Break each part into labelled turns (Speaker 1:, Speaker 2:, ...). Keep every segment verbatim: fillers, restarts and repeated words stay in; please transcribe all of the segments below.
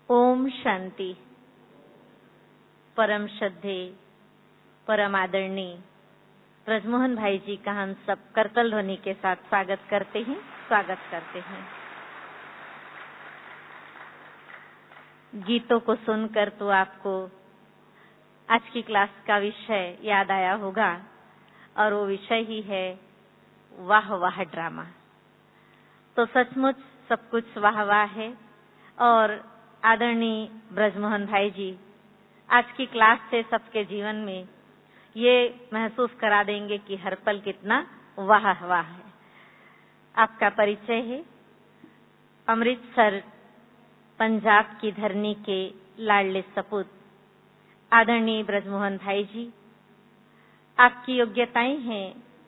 Speaker 1: ओम शांति। परम श्रद्धे, परम आदरणीय ब्रजमोहन भाई जी का हम सब करतल ध्वनि के साथ स्वागत करते हैं स्वागत करते हैं। गीतों को सुनकर तो आपको आज की क्लास का विषय याद आया होगा और वो विषय ही है वाह वाह ड्रामा। तो सचमुच सब कुछ वाह वाह है और आदरणीय ब्रजमोहन भाई जी आज की क्लास से सबके जीवन में ये महसूस करा देंगे कि हर पल कितना वाह वाह है। आपका परिचय है अमृतसर पंजाब की धरनी के लाडले सपूत आदरणीय ब्रजमोहन भाई जी। आपकी योग्यताएं हैं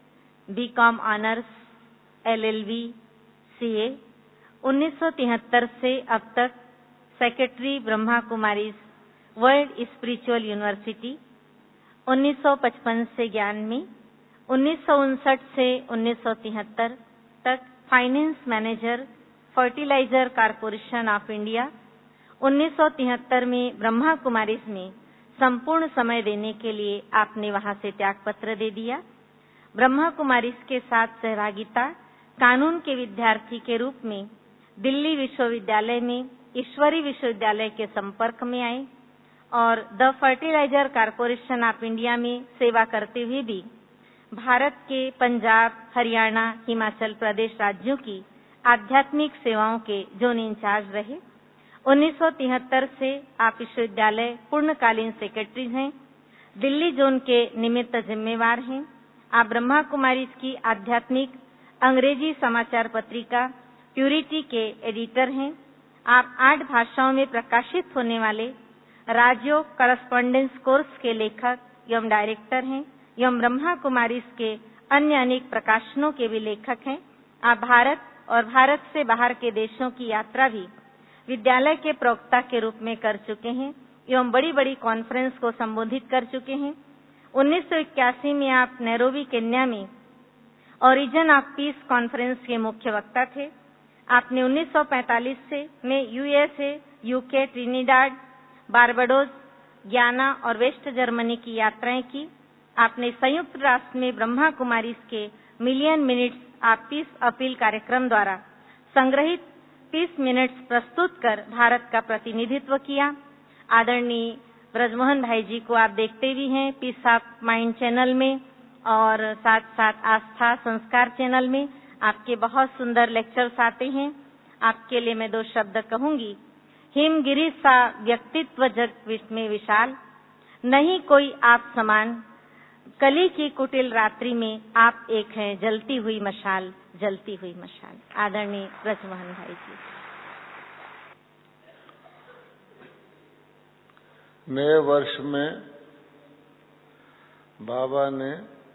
Speaker 1: बीकॉम ऑनर्स, एलएलबी, सीए। उन्नीस सौ तिहत्तर से अब तक secretary Brahma Kumaris world spiritual university. उन्नीस सौ पचपन से ज्ञान में, उन्नीस सौ उनसठ से उन्नीस सौ तिहत्तर तक finance manager fertiliser corporation of India. उन्नीस सौ तिहत्तर में ब्रह्मा कुमारीज में संपूर्ण समय देने के लिए आपने वहां से त्यागपत्र दे दिया। ब्रह्मा कुमारीज के साथ सहभागिता कानून के विद्यार्थी के रूप में दिल्ली विश्वविद्यालय में ईश्वरी विश्वविद्यालय के संपर्क में आए और the fertiliser corporation of India में सेवा करते हुए भी भारत के पंजाब, हरियाणा, हिमाचल प्रदेश राज्यों की आध्यात्मिक सेवाओं के जोन इंचार्ज रहे। उन्नीस सौ तिहत्तर से आप विश्वविद्यालय पूर्णकालीन सेक्रेटरी हैं, दिल्ली जोन के निमित्त जिम्मेवार हैं। आप ब्रह्मा कुमारीज की आध्यात्मिक अंग्रेजी समाचार पत्रिका प्यूरिटी के एडिटर हैं। आप आठ भाषाओं में प्रकाशित होने वाले राजयोग करस्पॉन्डेंस कोर्स के लेखक एवं डायरेक्टर हैं एवं ब्रह्मा कुमारीज के अन्य अनेक प्रकाशनों के भी लेखक हैं। आप भारत और भारत से बाहर के देशों की यात्रा भी विद्यालय के प्रवक्ता के रूप में कर चुके हैं एवं बड़ी बड़ी कॉन्फ्रेंस को संबोधित कर चुके हैं। उन्नीस सौ इक्यासी में आप नैरोबी, केन्या में ओरिजिन ऑफ पीस कॉन्फ्रेंस के मुख्य वक्ता थे। आपने उन्नीस सौ पैंतालीस से में USA, UK, Trinidad, Barbados, Guyana और वेस्ट जर्मनी की यात्राएं की। आपने संयुक्त राष्ट्र में ब्रह्मा कुमारीज के million minutes of peace appeal कार्यक्रम द्वारा संग्रहित पीस मिनट्स प्रस्तुत कर भारत का प्रतिनिधित्व किया। आदरणीय ब्रजमोहन भाई जी को आप देखते भी हैं पीस ऑफ माइंड चैनल में और साथ साथ आस्था संस्कार चैनल में आपके बहुत सुंदर लेक्चर्स आते हैं। आपके लिए मैं दो शब्द कहूंगी। हिमगिरी सा व्यक्तित्व जग में विशाल, नहीं कोई आप समान, कली की कुटिल रात्रि में आप एक हैं जलती हुई मशाल, जलती हुई मशाल। आदरणीय ब्रजमोहन भाई जी।
Speaker 2: नए वर्ष में बाबा ने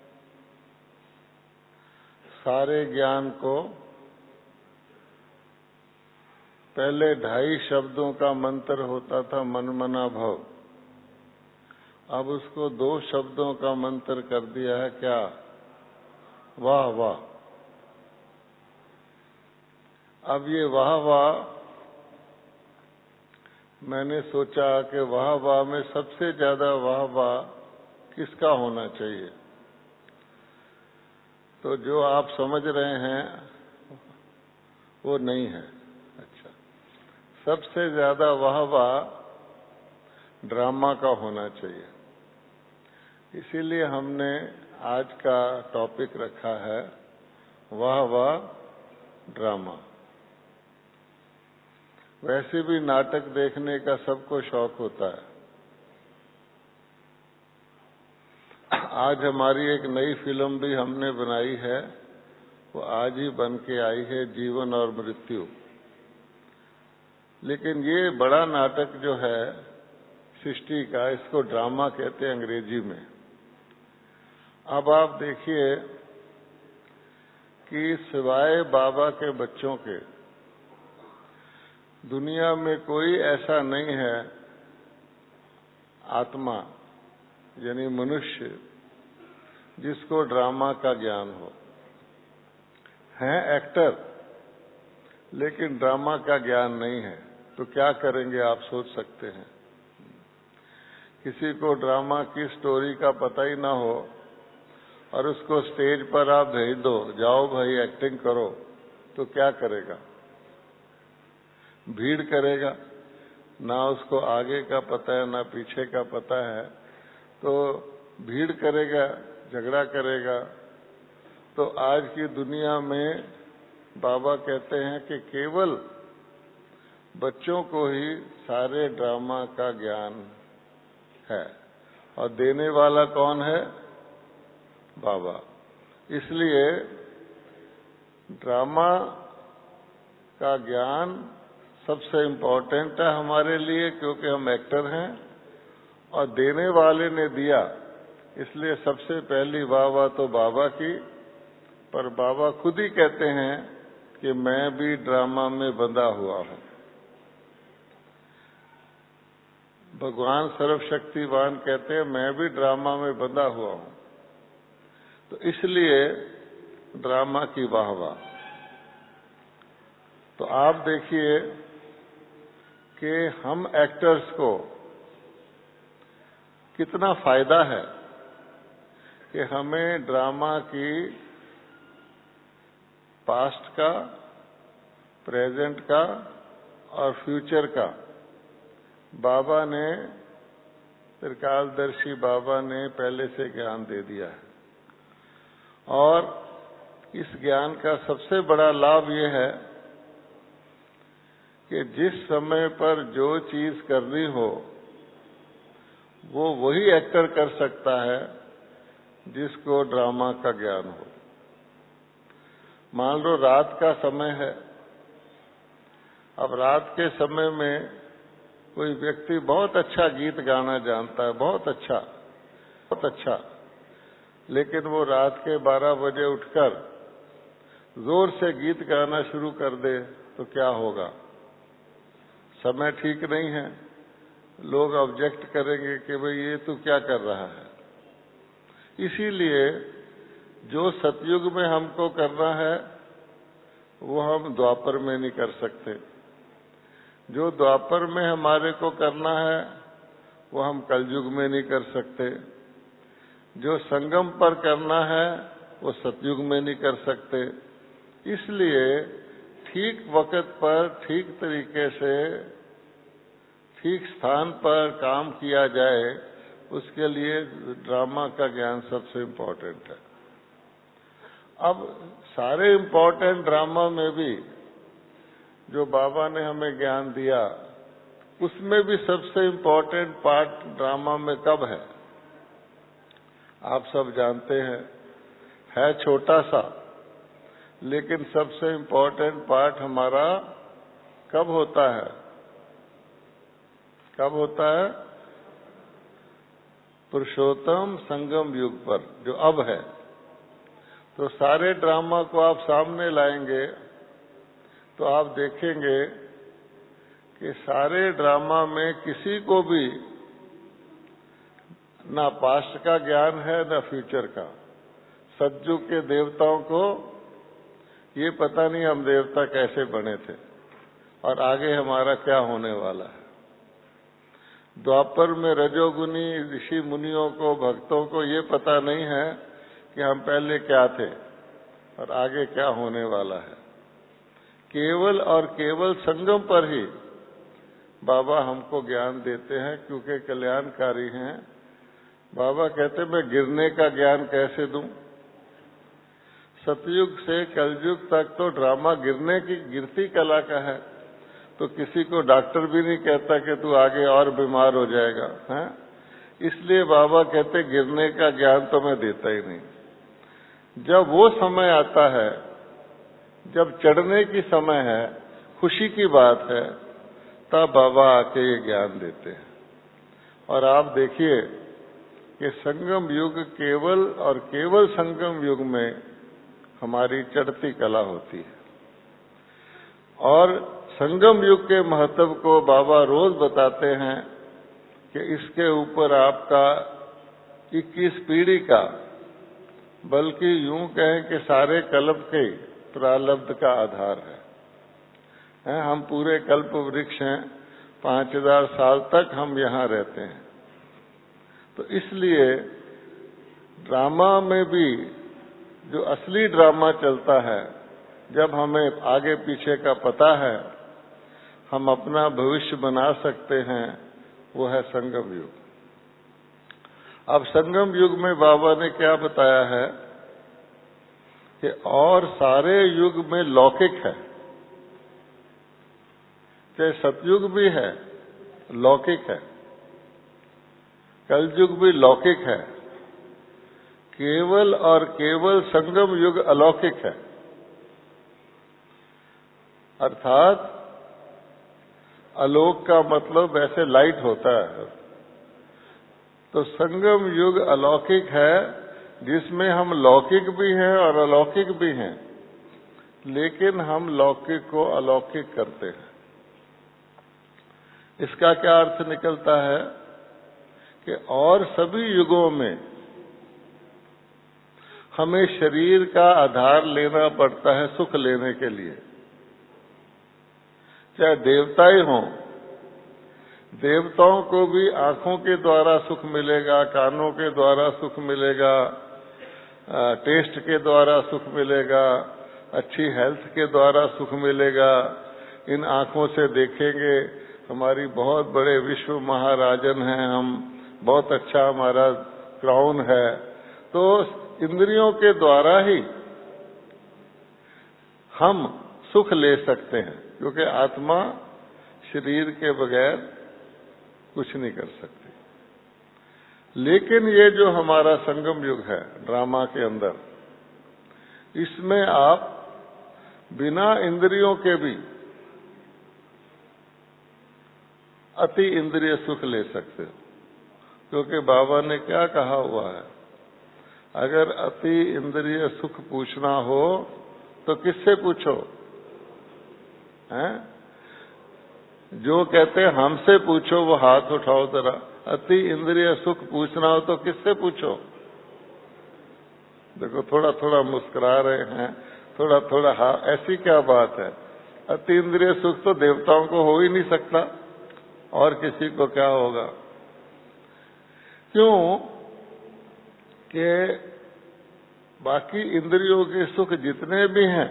Speaker 2: सारे ज्ञान को पहले ढाई शब्दों का मंत्र होता था मन मना भव, अब उसको दो शब्दों का मंत्र कर दिया है। क्या? वाह वाह। अब ये वाह वाह, मैंने सोचा कि वाह वाह में सबसे ज्यादा वाह वाह किसका होना चाहिए। तो जो आप समझ रहे हैं वो नहीं है। अच्छा, सबसे ज्यादा वाह वाह ड्रामा का होना चाहिए। इसीलिए हमने आज का टॉपिक रखा है वाह वाह ड्रामा। वैसे भी नाटक देखने का सबको शौक होता है। आज हमारी एक नई फिल्म भी हमने बनाई है, वो आज ही बन के आई है, जीवन और मृत्यु। लेकिन ये बड़ा नाटक जो है सृष्टि का, इसको ड्रामा कहते हैं अंग्रेजी में। अब आप देखिए कि सिवाय बाबा के बच्चों के दुनिया में कोई ऐसा नहीं है आत्मा यानी मनुष्य जिसको ड्रामा का ज्ञान हो। हैं एक्टर, लेकिन ड्रामा का ज्ञान नहीं है। तो क्या करेंगे आप सोच सकते हैं। किसी को ड्रामा की स्टोरी का पता ही ना हो और उसको स्टेज पर आप भेज दो, जाओ भाई एक्टिंग करो, तो क्या करेगा? भीड़ करेगा, ना उसको आगे का पता है ना पीछे का पता है, तो भीड़ करेगा, झगड़ा करेगा। तो आज की दुनिया में बाबा कहते हैं कि केवल बच्चों को ही सारे ड्रामा का ज्ञान है और देने वाला कौन है? बाबा। इसलिए ड्रामा का ज्ञान सबसे इम्पोर्टेंट है हमारे लिए, क्योंकि हम एक्टर हैं और देने वाले ने दिया, इसलिए सबसे पहली वाह वाह तो बाबा की। पर बाबा खुद ही कहते हैं कि मैं भी ड्रामा में बंधा हुआ हूं। भगवान सर्वशक्तिवान कहते हैं मैं भी ड्रामा में बंधा हुआ हूं, तो इसलिए ड्रामा की वाह वाह। तो आप देखिए कि हम एक्टर्स को कितना फायदा है कि हमें ड्रामा की पास्ट का, प्रेजेंट का और फ्यूचर का बाबा ने, त्रिकालदर्शी बाबा ने पहले से ज्ञान दे दिया है। और इस ज्ञान का सबसे बड़ा लाभ ये है कि जिस समय पर जो चीज करनी हो वो वही एक्टर कर सकता है जिसको ड्रामा का ज्ञान हो। मान लो रात का समय है, अब रात के समय में कोई व्यक्ति बहुत अच्छा गीत गाना जानता है, बहुत अच्छा बहुत अच्छा, लेकिन वो रात के बारह बजे उठकर जोर से गीत गाना शुरू कर दे तो क्या होगा? समय ठीक नहीं है, लोग ऑब्जेक्ट करेंगे कि भाई ये तू क्या कर रहा है। इसीलिए जो सतयुग में हमको करना है वो हम द्वापर में नहीं कर सकते, जो द्वापर में हमारे को करना है वो हम कलयुग में नहीं कर सकते, जो संगम पर करना है वो सतयुग में नहीं कर सकते। इसलिए ठीक वक्त पर ठीक तरीके से ठीक स्थान पर काम किया जाए, उसके लिए ड्रामा का ज्ञान सबसे इम्पोर्टेंट है। अब सारे इम्पोर्टेंट ड्रामा में भी जो बाबा ने हमें ज्ञान दिया, उसमें भी सबसे इम्पोर्टेंट पार्ट ड्रामा में कब है? आप सब जानते हैं, है छोटा सा, लेकिन सबसे इम्पोर्टेंट पार्ट हमारा कब होता है? कब होता है? पुरुषोत्तम संगम युग पर, जो अब है। तो सारे ड्रामा को आप सामने लाएंगे तो आप देखेंगे कि सारे ड्रामा में किसी को भी ना पास्ट का ज्ञान है ना फ्यूचर का। सतयुग के देवताओं को ये पता नहीं हम देवता कैसे बने थे और आगे हमारा क्या होने वाला है। द्वापर में रजोगुनी ऋषि मुनियों को, भक्तों को ये पता नहीं है कि हम पहले क्या थे और आगे क्या होने वाला है। केवल और केवल संगम पर ही बाबा हमको ज्ञान देते हैं, क्योंकि कल्याणकारी हैं। बाबा कहते मैं गिरने का ज्ञान कैसे दूं? सतयुग से कलयुग तक तो ड्रामा गिरने की, गिरती कला का है, तो किसी को डॉक्टर भी नहीं कहता कि तू आगे और बीमार हो जाएगा, हैं? इसलिए बाबा कहते गिरने का ज्ञान तो मैं देता ही नहीं। जब वो समय आता है, जब चढ़ने की समय है, खुशी की बात है, तब बाबा आके ये ज्ञान देते हैं। और आप देखिए कि संगम युग केवल और केवल संगम युग में हमारी चढ़ती कला होती है। और संगम युग के महत्व को बाबा रोज बताते हैं कि इसके ऊपर आपका इक्कीस पीढ़ी का, बल्कि यूं कहें कि सारे कल्प के प्रारब्ध का आधार है। हैं, हम पूरे कल्प वृक्ष हैं, पांच हजार साल तक हम यहाँ रहते हैं। तो इसलिए ड्रामा में भी जो असली ड्रामा चलता है, जब हमें आगे पीछे का पता है, हम अपना भविष्य बना सकते हैं, वो है संगम युग। अब संगम युग में बाबा ने क्या बताया है कि और सारे युग में लौकिक है, चाहे सतयुग भी है लौकिक है, कलयुग भी लौकिक है, केवल और केवल संगम युग अलौकिक है। अर्थात आलोक का मतलब वैसे लाइट होता है, तो संगम युग अलौकिक है, जिसमें हम लौकिक भी हैं और अलौकिक भी हैं, लेकिन हम लौकिक को अलौकिक करते हैं। इसका क्या अर्थ निकलता है कि और सभी युगों में हमें शरीर का आधार लेना पड़ता है सुख लेने के लिए। चाहे देवता ही हों, देवताओं को भी आंखों के द्वारा सुख मिलेगा, कानों के द्वारा सुख मिलेगा, टेस्ट के द्वारा सुख मिलेगा, अच्छी हेल्थ के द्वारा सुख मिलेगा। इन आंखों से देखेंगे, हमारी बहुत बड़े विश्व महाराजन हैं हम, बहुत अच्छा हमारा क्राउन है। तो इंद्रियों के द्वारा ही हम सुख ले सकते हैं, क्योंकि आत्मा शरीर के बगैर कुछ नहीं कर सकती। लेकिन ये जो हमारा संगम युग है ड्रामा के अंदर, इसमें आप बिना इंद्रियों के भी अति इंद्रिय सुख ले सकते हो, क्योंकि बाबा ने क्या कहा हुआ है, अगर अति इंद्रिय सुख पूछना हो तो किससे पूछो? हैं? जो कहते हैं हमसे पूछो वो हाथ उठाओ जरा। अति इंद्रिय सुख पूछना हो तो किससे पूछो? देखो थोड़ा थोड़ा मुस्कुरा रहे हैं, थोड़ा थोड़ा हाँ, ऐसी क्या बात है? अति इंद्रिय सुख तो देवताओं को हो ही नहीं सकता, और किसी को क्या होगा? क्यों कि बाकी इंद्रियों के सुख जितने भी हैं,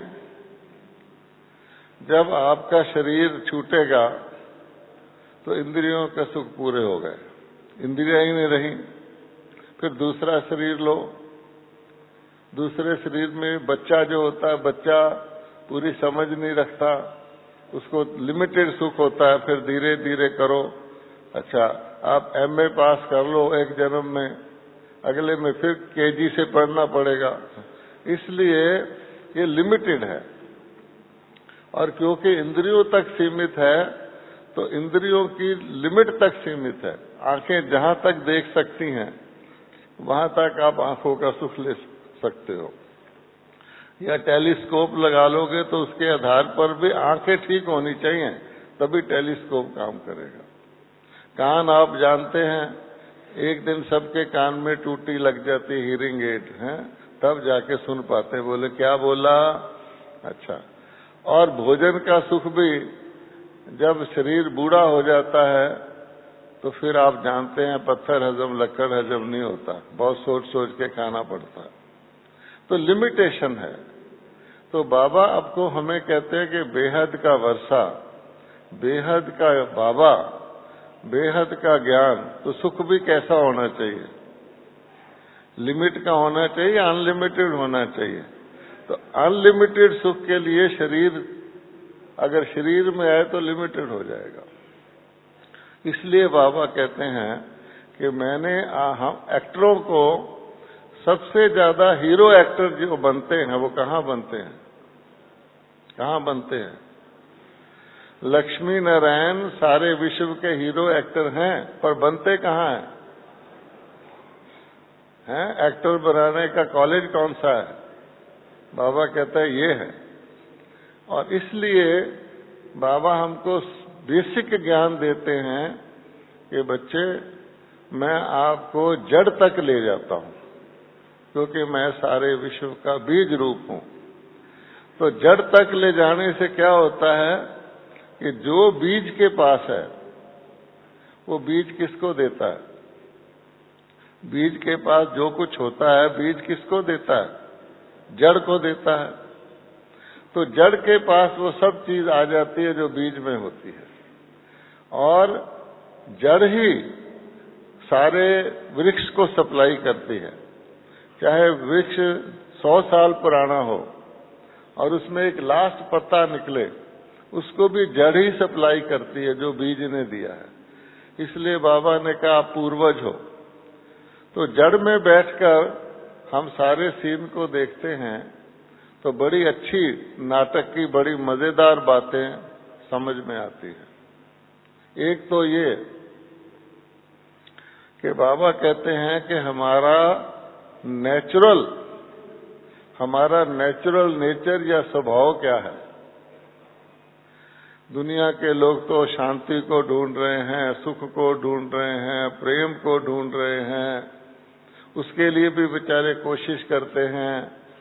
Speaker 2: जब आपका शरीर छूटेगा तो इंद्रियों के सुख पूरे हो गए, इंद्रियां ही नहीं रही। फिर दूसरा शरीर लो, दूसरे शरीर में बच्चा जो होता है, बच्चा पूरी समझ नहीं रखता, उसको लिमिटेड सुख होता है, फिर धीरे धीरे करो। अच्छा, आप एमए पास कर लो एक जन्म में, अगले में फिर केजी से पढ़ना पड़ेगा, इसलिए ये लिमिटेड है। और क्योंकि इंद्रियों तक सीमित है, तो इंद्रियों की लिमिट तक सीमित है। आंखें जहां तक देख सकती हैं, वहां तक आप आंखों का सुख ले सकते हो। या टेलीस्कोप लगा लोगे तो उसके आधार पर भी आंखें ठीक होनी चाहिए, तभी टेलीस्कोप काम करेगा। कान आप जानते हैं, एक दिन सबके कान में टूटी लग जाती हीयरिंग एड है, तब जाके सुन पाते। बोले क्या बोला? अच्छा। और भोजन का सुख भी जब शरीर बूढ़ा हो जाता है तो फिर आप जानते हैं पत्थर हजम लक्कड़ हजम नहीं होता, बहुत सोच सोच के खाना पड़ता है, तो लिमिटेशन है। तो बाबा आपको हमें कहते हैं कि बेहद का वर्षा, बेहद का बाबा, बेहद का ज्ञान, तो सुख भी कैसा होना चाहिए? लिमिट का होना चाहिए, अनलिमिटेड होना चाहिए। तो अनलिमिटेड सुख के लिए शरीर, अगर शरीर में आए तो लिमिटेड हो जाएगा। इसलिए बाबा कहते हैं कि मैंने हम एक्टरों को, सबसे ज्यादा हीरो एक्टर जो बनते हैं वो कहाँ बनते हैं? कहाँ बनते हैं? लक्ष्मी नारायण सारे विश्व के हीरो एक्टर हैं, पर बनते कहाँ हैं? हैं? एक्टर बनाने का कॉलेज कौन सा है? बाबा कहता है ये है। और इसलिए बाबा हमको बेसिक ज्ञान देते हैं कि बच्चे, मैं आपको जड़ तक ले जाता हूं, क्योंकि मैं सारे विश्व का बीज रूप हूं। तो जड़ तक ले जाने से क्या होता है कि जो बीज के पास है वो बीज किसको देता है? बीज के पास जो कुछ होता है बीज किसको देता है? जड़ को देता है। तो जड़ के पास वो सब चीज आ जाती है जो बीज में होती है, और जड़ ही सारे वृक्ष को सप्लाई करती है। चाहे वृक्ष सौ साल पुराना हो और उसमें एक लास्ट पत्ता निकले, उसको भी जड़ ही सप्लाई करती है जो बीज ने दिया है। इसलिए बाबा ने कहा पूर्वज हो। तो जड़ में बैठकर हम सारे सीन को देखते हैं तो बड़ी अच्छी नाटक की बड़ी मजेदार बातें समझ में आती हैं। एक तो ये कि बाबा कहते हैं कि हमारा नेचुरल हमारा नेचुरल नेचर या स्वभाव क्या है। दुनिया के लोग तो शांति को ढूंढ रहे हैं, सुख को ढूंढ रहे हैं, प्रेम को ढूंढ रहे हैं, उसके लिए भी बेचारे कोशिश करते हैं।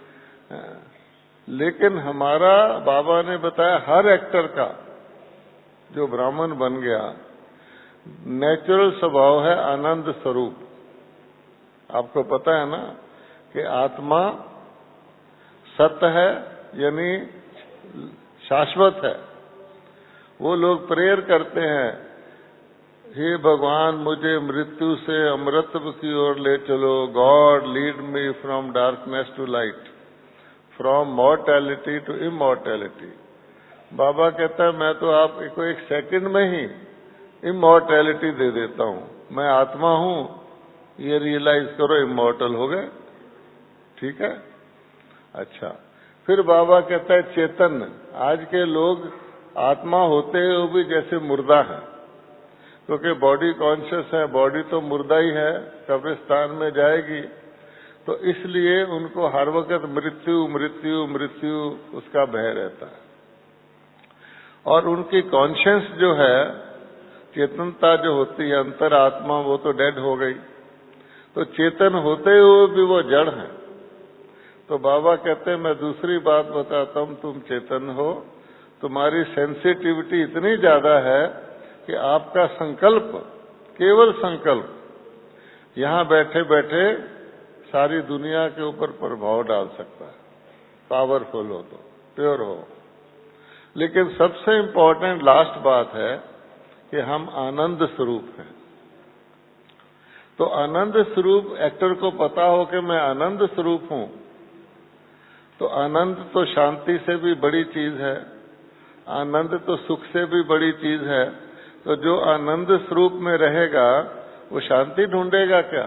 Speaker 2: लेकिन हमारा बाबा ने बताया हर एक्टर का जो ब्राह्मण बन गया नेचुरल स्वभाव है आनंद स्वरूप। आपको पता है ना कि आत्मा सत्य है, यानी शाश्वत है। वो लोग प्रेयर करते हैं, हे भगवान मुझे मृत्यु से अमृतत्व की ओर ले चलो, God lead me from darkness to light, from mortality to immortality. बाबा कहता है मैं तो आपको एक सेकंड में ही इमॉर्टैलिटी दे देता हूँ, मैं आत्मा हूँ, ये रियलाइज करो, इमॉर्टल हो गए। ठीक है, अच्छा। फिर बाबा कहता है चेतन। आज के लोग आत्मा होते हुए भी जैसे मुर्दा है, क्योंकि बॉडी कॉन्शियस है, बॉडी तो मुर्दा ही है, कब्रिस्तान में जाएगी, तो इसलिए उनको हर वक्त मृत्यु मृत्यु मृत्यु उसका भय रहता है। और उनकी कॉन्शियस जो है, चेतनता जो होती है, अंतर आत्मा, वो तो डेड हो गई। तो चेतन होते हुए भी वो जड़ है। तो बाबा कहते हैं मैं दूसरी बात बताता हूं, तुम चेतन हो, तुम्हारी सेंसिटिविटी इतनी ज्यादा है कि आपका संकल्प, केवल संकल्प, यहां बैठे बैठे सारी दुनिया के ऊपर प्रभाव डाल सकता है। पावरफुल हो तो, प्योर हो। लेकिन सबसे इम्पोर्टेंट लास्ट बात है कि हम आनंद स्वरूप हैं। तो आनंद स्वरूप एक्टर को पता हो कि मैं आनंद स्वरूप हूं, तो आनंद तो शांति से भी बड़ी चीज है, आनंद तो सुख से भी बड़ी चीज है। तो जो आनंद स्वरूप में रहेगा वो शांति ढूंढेगा क्या?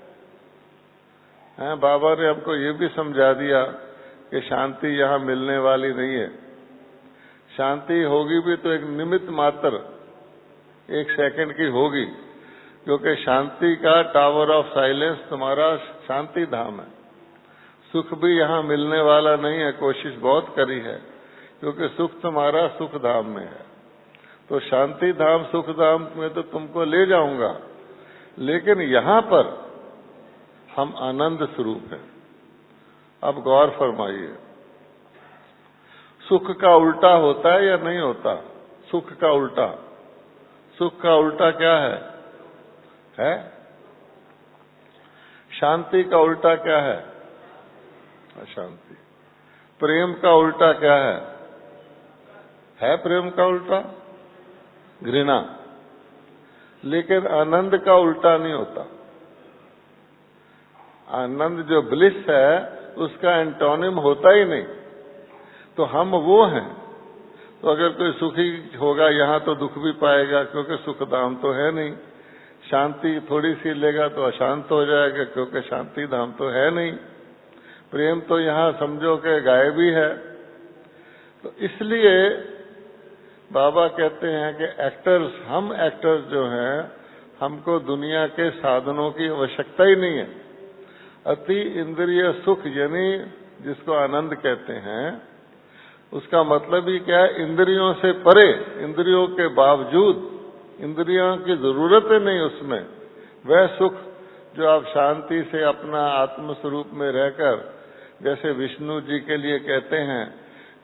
Speaker 2: है, बाबा ने हमको ये भी समझा दिया कि शांति यहाँ मिलने वाली नहीं है। शांति होगी भी तो एक निमित्त मात्र एक सेकंड की होगी, क्योंकि शांति का टावर ऑफ साइलेंस तुम्हारा शांति धाम है। सुख भी यहाँ मिलने वाला नहीं है, कोशिश बहुत करी है, क्योंकि सुख तुम्हारा सुख धाम में है। तो शांति धाम सुख धाम में तो तुमको ले जाऊंगा, लेकिन यहाँ पर हम आनंद स्वरूप हैं। अब गौर फरमाइए, सुख का उल्टा होता है या नहीं होता? सुख का उल्टा, सुख का उल्टा क्या है? है शांति का उल्टा क्या है? अशांति। प्रेम का उल्टा क्या है? है प्रेम का उल्टा घृणा। लेकिन आनंद का उल्टा नहीं होता। आनंद जो ब्लिस है उसका एंटोनिम होता ही नहीं। तो हम वो हैं। तो अगर कोई सुखी होगा यहाँ तो दुख भी पाएगा, क्योंकि सुख धाम तो है नहीं। शांति थोड़ी सी लेगा तो अशांत हो जाएगा, क्योंकि शांति धाम तो है नहीं। प्रेम तो यहाँ समझो कि गायब ही है। तो इसलिए बाबा कहते हैं कि एक्टर्स, हम एक्टर्स जो हैं, हमको दुनिया के साधनों की आवश्यकता ही नहीं है। अति इंद्रिय सुख, यानी जिसको आनंद कहते हैं, उसका मतलब ही क्या है? इंद्रियों से परे, इंद्रियों के बावजूद, इंद्रियों की जरूरत है नहीं उसमें, वह सुख जो आप शांति से अपना आत्म स्वरूप में रहकर, जैसे विष्णु जी के लिए कहते हैं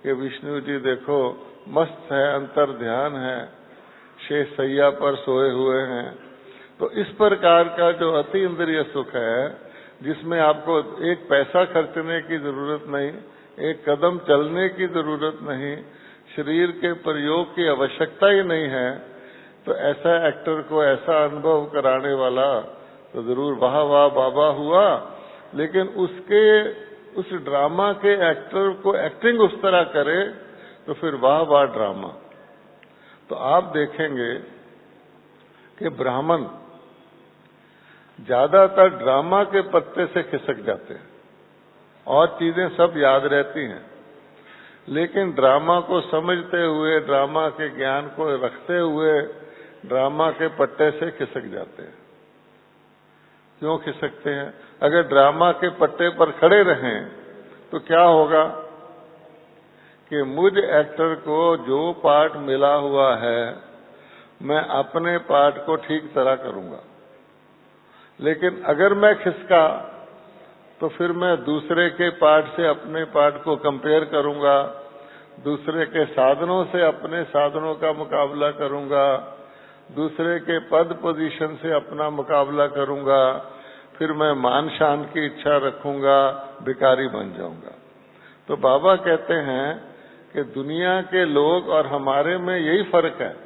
Speaker 2: कि विष्णु जी देखो मस्त है, अंतर ध्यान है, शेष सैया पर सोए हुए हैं। तो इस प्रकार का जो अति इंद्रिय सुख है, जिसमें आपको एक पैसा खर्चने की जरूरत नहीं, एक कदम चलने की जरूरत नहीं, शरीर के प्रयोग की आवश्यकता ही नहीं है, तो ऐसा एक्टर को ऐसा अनुभव कराने वाला तो जरूर वाह वाह बाबा हुआ। लेकिन उसके उस ड्रामा के एक्टर को एक्टिंग उस तरह करे तो फिर वाह वाह ड्रामा। तो आप देखेंगे कि ब्राह्मण ज्यादातर ड्रामा के पत्ते से खिसक जाते हैं और चीजें सब याद रहती हैं, लेकिन ड्रामा को समझते हुए, ड्रामा के ज्ञान को रखते हुए ड्रामा के पट्टे से खिसक जाते हैं। क्यों खिसकते हैं? अगर ड्रामा के पट्टे पर खड़े रहें तो क्या होगा कि मुझ एक्टर को जो पार्ट मिला हुआ है मैं अपने पार्ट को ठीक तरह करूंगा। लेकिन अगर मैं खिसका तो फिर मैं दूसरे के पार्ट से अपने पार्ट को कंपेयर करूंगा, दूसरे के साधनों से अपने साधनों का मुकाबला करूंगा, दूसरे के पद पोजीशन से अपना मुकाबला करूंगा, फिर मैं मान शान की इच्छा रखूंगा, भिखारी बन जाऊंगा। तो बाबा कहते हैं कि दुनिया के लोग और हमारे में यही फर्क है।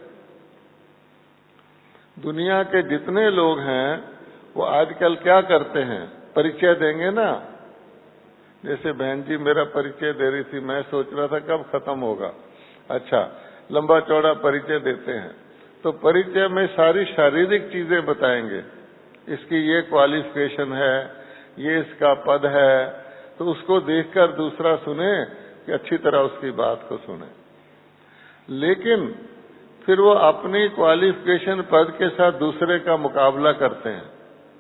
Speaker 2: दुनिया के जितने लोग हैं वो आजकल क्या करते हैं, परिचय देंगे ना। जैसे बहन जी मेरा परिचय दे रही थी, मैं सोच रहा था कब खत्म होगा। अच्छा, लंबा चौड़ा परिचय देते हैं तो परिचय में सारी शारीरिक चीजें बताएंगे, इसकी ये क्वालिफिकेशन है, ये इसका पद है, तो उसको देखकर दूसरा सुने कि अच्छी तरह उसकी बात को सुने। लेकिन फिर वो अपनी क्वालिफिकेशन पद के साथ दूसरे का मुकाबला करते हैं।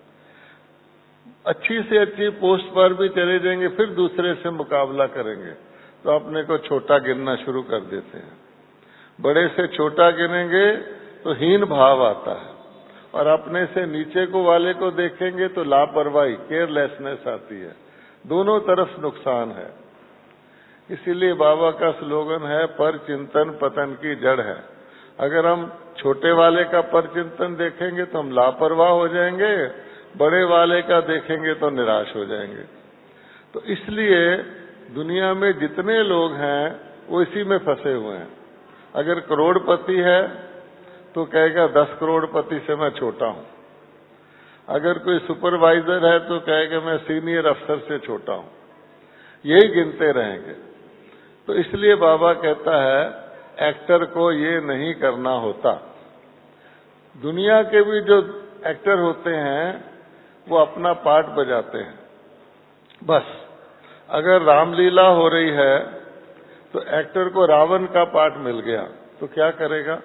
Speaker 2: अच्छी से अच्छी पोस्ट पर भी चले जाएंगे, फिर दूसरे से मुकाबला करेंगे तो अपने को छोटा गिनना शुरू कर देते हैं। बड़े से छोटा गिनेंगे तो हीन भाव आता है, और अपने से नीचे को वाले को देखेंगे तो लापरवाही, केयरलेसनेस आती है। दोनों तरफ नुकसान है। इसीलिए बाबा का स्लोगन है, पर चिंतन पतन की जड़ है। अगर हम छोटे वाले का पर चिंतन देखेंगे तो हम लापरवाह हो जाएंगे, बड़े वाले का देखेंगे तो निराश हो जाएंगे। तो इसलिए दुनिया में जितने लोग हैं वो इसी में फंसे हुए हैं। अगर करोड़पति है तो कहेगा दस करोड़पति से मैं छोटा हूं। अगर कोई सुपरवाइजर है तो कहेगा मैं सीनियर अफसर से छोटा हूं। यही गिनते रहेंगे। तो इसलिए बाबा कहता है एक्टर को ये नहीं करना होता। दुनिया के भी जो एक्टर होते हैं वो अपना पार्ट बजाते हैं। बस अगर रामलीला हो रही है तो एक्टर को रावण का पार्ट मिल गया तो क्या करेगा?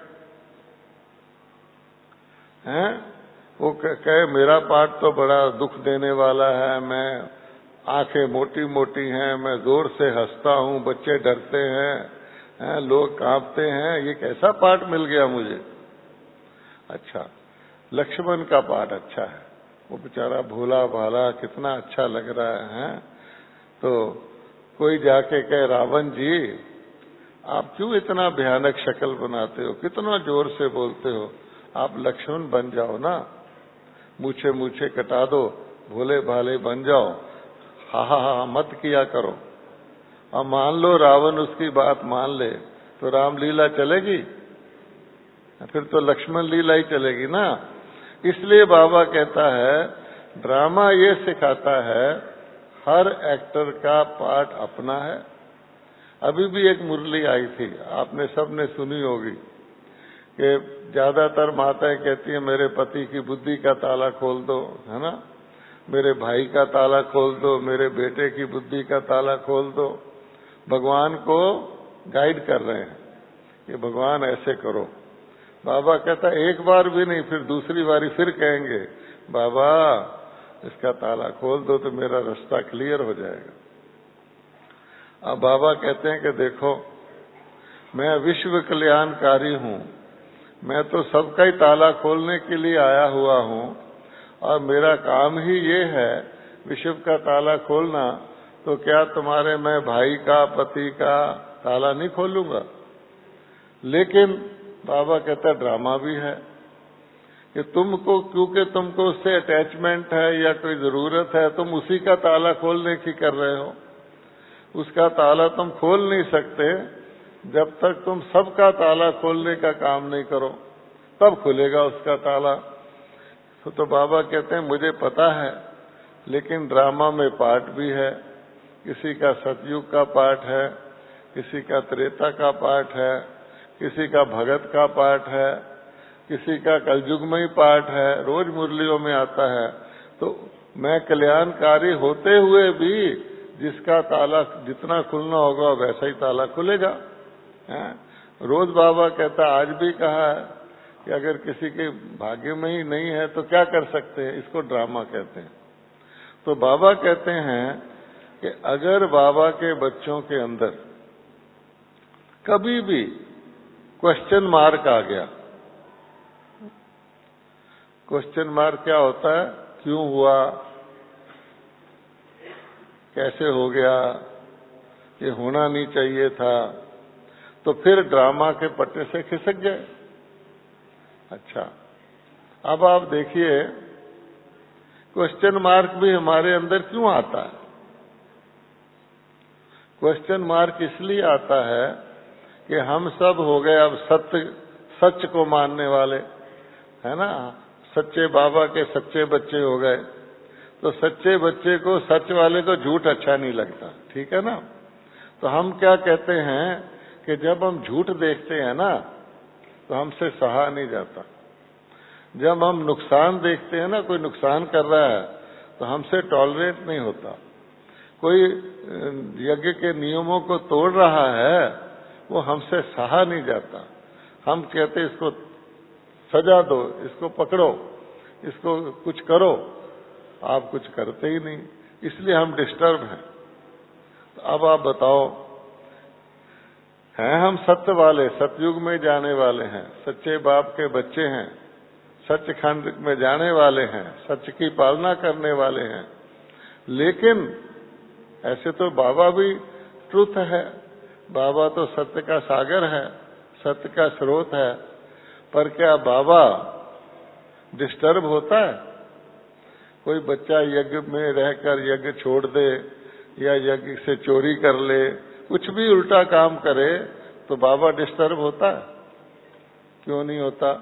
Speaker 2: हैं? वो कहे मेरा पार्ट तो बड़ा दुख देने वाला है, मैं आंखें मोटी मोटी हैं, मैं जोर से हंसता हूं, बच्चे डरते हैं, हैं लोग कांपते हैं, ये कैसा पार्ट मिल गया मुझे? अच्छा, लक्ष्मण का पार्ट अच्छा है, वो बेचारा भोला भाला कितना अच्छा लग रहा है। तो कोई जाके कहे रावण जी आप क्यों इतना भयानक शक्ल बनाते हो, कितना जोर से बोलते हो, आप लक्ष्मण बन जाओ ना, मूछे मूछे कटा दो, भोले भाले बन जाओ, हा हा हा मत किया करो। और मान लो रावण उसकी बात मान ले तो रामलीला चलेगी? फिर तो लक्ष्मण लीला ही चलेगी ना। इसलिए बाबा कहता है ड्रामा ये सिखाता है हर एक्टर का पार्ट अपना है। अभी भी एक मुरली आई थी, आपने सबने सुनी होगी कि ज्यादातर माताएं कहती हैं मेरे पति की बुद्धि का ताला खोल दो, है ना, मेरे भाई का ताला खोल दो, मेरे बेटे की बुद्धि का ताला खोल दो। भगवान को गाइड कर रहे हैं कि भगवान ऐसे करो। बाबा कहता एक बार भी नहीं, फिर दूसरी बारी फिर कहेंगे बाबा इसका ताला खोल दो तो मेरा रास्ता क्लियर हो जाएगा। अब बाबा कहते हैं कि देखो मैं विश्व कल्याणकारी हूं, मैं तो सबका ही ताला खोलने के लिए आया हुआ हूं और मेरा काम ही ये है विश्व का ताला खोलना। तो क्या तुम्हारे मैं भाई का, पति का, ताला नहीं खोलूंगा। लेकिन बाबा कहता है ड्रामा भी है कि तुमको, क्योंकि तुमको उससे अटैचमेंट है या कोई जरूरत है, तुम उसी का ताला खोलने की कर रहे हो। उसका ताला तुम खोल नहीं सकते जब तक तुम सबका ताला खोलने का काम नहीं करो, तब खुलेगा उसका ताला। तो, तो बाबा कहते हैं मुझे पता है, लेकिन ड्रामा में पार्ट भी है। किसी का सतयुग का पार्ट है, किसी का त्रेता का पार्ट है, किसी का भगत का पार्ट है, किसी का कलयुगमय पार्ट है, रोज मुरलियों में आता है। तो मैं कल्याणकारी होते हुए भी जिसका ताला जितना खुलना होगा वैसा ही ताला खुलेगा। है? रोज बाबा कहता, आज भी कहा है कि अगर किसी के भाग्य में ही नहीं है तो क्या कर सकते हैं, इसको ड्रामा कहते हैं। तो बाबा कहते हैं कि अगर बाबा के बच्चों के अंदर कभी भी क्वेश्चन मार्क आ गया, क्वेश्चन मार्क क्या होता है, क्यों हुआ, कैसे हो गया, ये होना नहीं चाहिए था, तो फिर ड्रामा के पट्टे से खिसक गए। अच्छा, अब आप देखिए क्वेश्चन मार्क भी हमारे अंदर क्यों आता है। क्वेश्चन मार्क इसलिए आता है कि हम सब हो गए अब सत्य, सच को मानने वाले, है ना। सच्चे बाबा के सच्चे बच्चे हो गए। तो सच्चे बच्चे को, सच वाले को झूठ अच्छा नहीं लगता, ठीक है ना। तो हम क्या कहते हैं कि जब हम झूठ देखते हैं ना तो हमसे सहा नहीं जाता। जब हम नुकसान देखते हैं ना, कोई नुकसान कर रहा है तो हमसे टॉलरेट नहीं होता। कोई यज्ञ के नियमों को तोड़ रहा है वो हमसे सहा नहीं जाता। हम कहते इसको सजा दो, इसको पकड़ो, इसको कुछ करो, आप कुछ करते ही नहीं, इसलिए हम डिस्टर्ब हैं। तो अब आप बताओ, हैं हम सत्य वाले, सतयुग में जाने वाले हैं, सच्चे बाप के बच्चे हैं, सचखंड में जाने वाले हैं, सच की पालना करने वाले हैं। लेकिन ऐसे तो बाबा भी ट्रुथ है, बाबा तो सत्य का सागर है, सत्य का स्रोत है। पर क्या बाबा डिस्टर्ब होता है? कोई बच्चा यज्ञ में रहकर यज्ञ छोड़ दे या यज्ञ से चोरी कर ले, कुछ भी उल्टा काम करे तो बाबा डिस्टर्ब होता है? क्यों नहीं होता?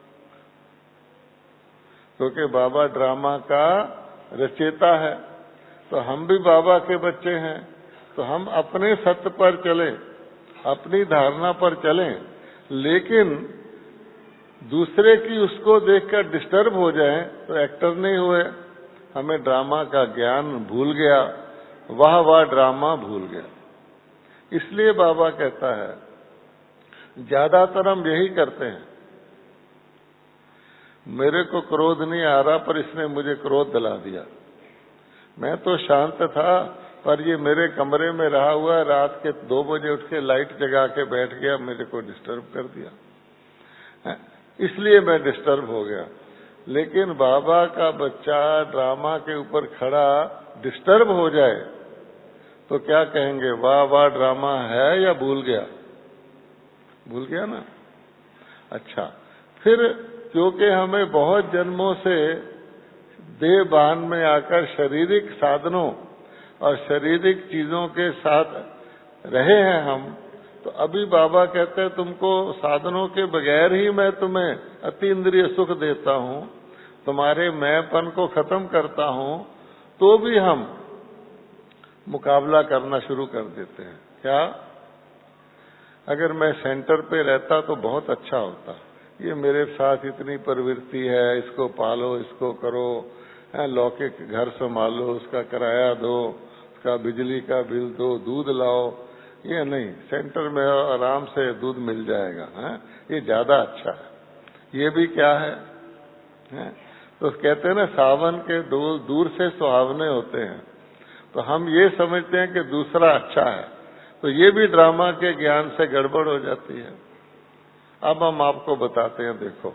Speaker 2: क्योंकि बाबा ड्रामा का रचयिता है। तो हम भी बाबा के बच्चे हैं, तो हम अपने सत्य पर चलें, अपनी धारणा पर चलें, लेकिन दूसरे की उसको देखकर डिस्टर्ब हो जाए तो एक्टर नहीं हुए। हमें ड्रामा का ज्ञान भूल गया, वाह वाह ड्रामा भूल गया। इसलिए बाबा कहता है, ज्यादातर हम यही करते हैं। मेरे को क्रोध नहीं आ रहा पर इसने मुझे क्रोध दिला दिया। मैं तो शांत था पर ये मेरे कमरे में रहा हुआ है, रात के दो बजे उठ के लाइट जगा के बैठ गया, मेरे को डिस्टर्ब कर दिया, इसलिए मैं डिस्टर्ब हो गया। लेकिन बाबा का बच्चा ड्रामा के ऊपर खड़ा डिस्टर्ब हो जाए तो क्या कहेंगे, वाह वाह ड्रामा है या भूल गया? भूल गया ना। अच्छा, फिर क्योंकि हमें बहुत जन्मों से देह बान में आकर शारीरिक साधनों और शारीरिक चीजों के साथ रहे हैं हम, तो अभी बाबा कहते हैं तुमको साधनों के बगैर ही मैं तुम्हें अति इंद्रिय सुख देता हूं, तुम्हारे मैंपन को खत्म करता हूं, तो भी हम मुकाबला करना शुरू कर देते हैं। क्या? अगर मैं सेंटर पे रहता तो बहुत अच्छा होता, ये मेरे साथ इतनी प्रवृत्ति है, इसको पालो, इसको करो, लौकिक घर संभालो, उसका किराया दो, उसका बिजली का बिल दो, दूध लाओ, ये नहीं, सेंटर में आराम से दूध मिल जाएगा, है? ये ज्यादा अच्छा है। ये भी क्या है, है? तो कहते हैं ना, सावन के दूर दूर से सुहावने होते हैं। तो हम ये समझते हैं कि दूसरा अच्छा है, तो ये भी ड्रामा के ज्ञान से गड़बड़ हो जाती है। अब हम आपको बताते हैं, देखो,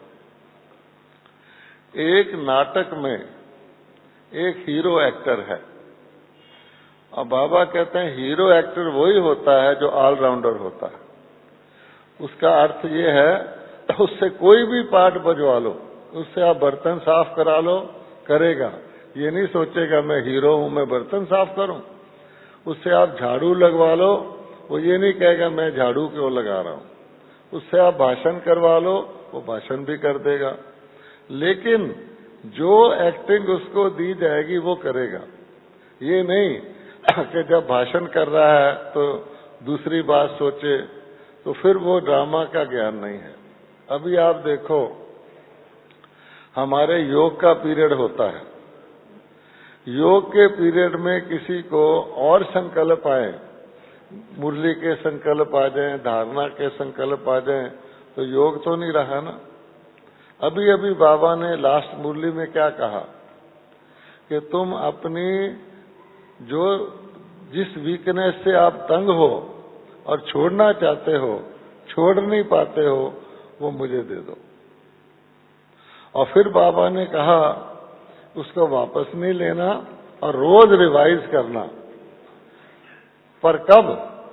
Speaker 2: एक नाटक में एक हीरो एक्टर है और बाबा कहते हैं हीरो एक्टर वही होता है जो ऑलराउंडर होता है। उसका अर्थ ये है, उससे कोई भी पार्ट बजवा लो, उससे आप बर्तन साफ करा लो, करेगा। ये नहीं सोचेगा मैं हीरो हूं, मैं बर्तन साफ करूं। उससे आप झाड़ू लगवा लो, वो ये नहीं कहेगा मैं झाड़ू क्यों लगा रहा हूं। उससे आप भाषण करवा लो, वो भाषण भी कर देगा। लेकिन जो एक्टिंग उसको दी जाएगी वो करेगा। ये नहीं कि जब भाषण कर रहा है तो दूसरी बात सोचे, तो फिर वो ड्रामा का ज्ञान नहीं है। अभी आप देखो, हमारे योग का पीरियड होता है। योग के पीरियड में किसी को और संकल्प आए, मुरली के संकल्प आ जाएं, धारणा के संकल्प आ जाएं, तो योग तो नहीं रहा ना। अभी अभी बाबा ने लास्ट मुरली में क्या कहा कि तुम अपनी जो जिस वीकनेस से आप तंग हो और छोड़ना चाहते हो, छोड़ नहीं पाते हो, वो मुझे दे दो। और फिर बाबा ने कहा उसको वापस नहीं लेना और रोज रिवाइज करना। पर कब?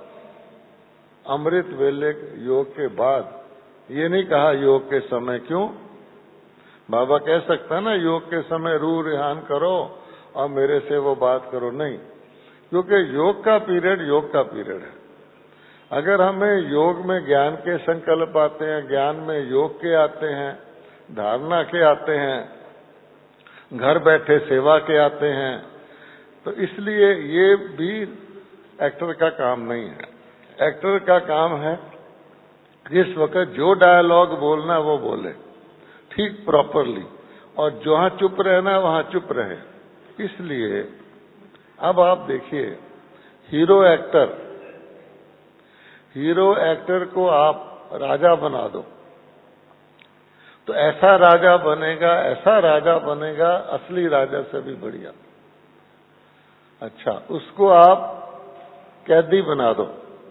Speaker 2: अमृत वेले योग के बाद। ये नहीं कहा योग के समय। क्यों? बाबा कह सकता है ना योग के समय रू रिहान करो और मेरे से वो बात करो। नहीं, क्योंकि योग का पीरियड योग का पीरियड है। अगर हमें योग में ज्ञान के संकल्प आते हैं, ज्ञान में योग के आते हैं, धारणा के आते हैं, घर बैठे सेवा के आते हैं, तो इसलिए ये भी एक्टर का काम नहीं है। एक्टर का काम है जिस वक्त जो डायलॉग बोलना वो बोले ठीक प्रॉपरली, और जहां चुप रहना वहां चुप रहे। इसलिए अब आप देखिए, हीरो एक्टर हीरो एक्टर को आप राजा बना दो तो ऐसा राजा बनेगा, ऐसा राजा बनेगा, असली राजा से भी बढ़िया। अच्छा, उसको आप कैदी बना दो,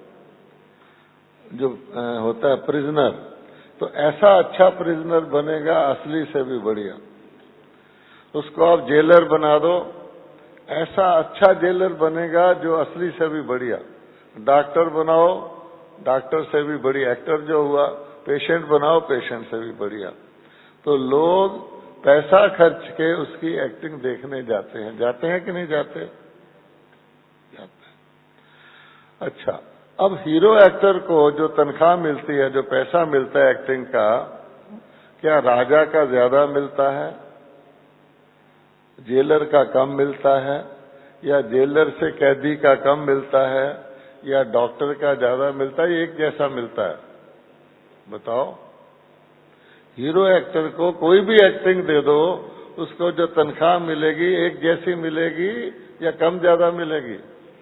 Speaker 2: जो होता है प्रिजनर, तो ऐसा अच्छा प्रिजनर बनेगा, असली से भी बढ़िया। उसको आप जेलर बना दो, ऐसा अच्छा जेलर बनेगा जो असली से भी बढ़िया। डॉक्टर बनाओ, डॉक्टर से भी बढ़िया। एक्टर जो हुआ, पेशेंट बनाओ, पेशेंट से भी बढ़िया। तो लोग पैसा खर्च के उसकी एक्टिंग देखने जाते हैं। जाते हैं कि नहीं जाते? जाते हैं। अच्छा, अब हीरो एक्टर को जो तनख्वाह मिलती है, जो पैसा मिलता है एक्टिंग का, क्या राजा का ज्यादा मिलता है, जेलर का कम मिलता है, या जेलर से कैदी का कम मिलता है, या डॉक्टर का ज्यादा मिलता है, एक जैसा मिलता है? बताओ। हीरो एक्टर को कोई भी एक्टिंग दे दो, उसको जो तनख्वाह मिलेगी एक जैसी मिलेगी या कम ज्यादा मिलेगी?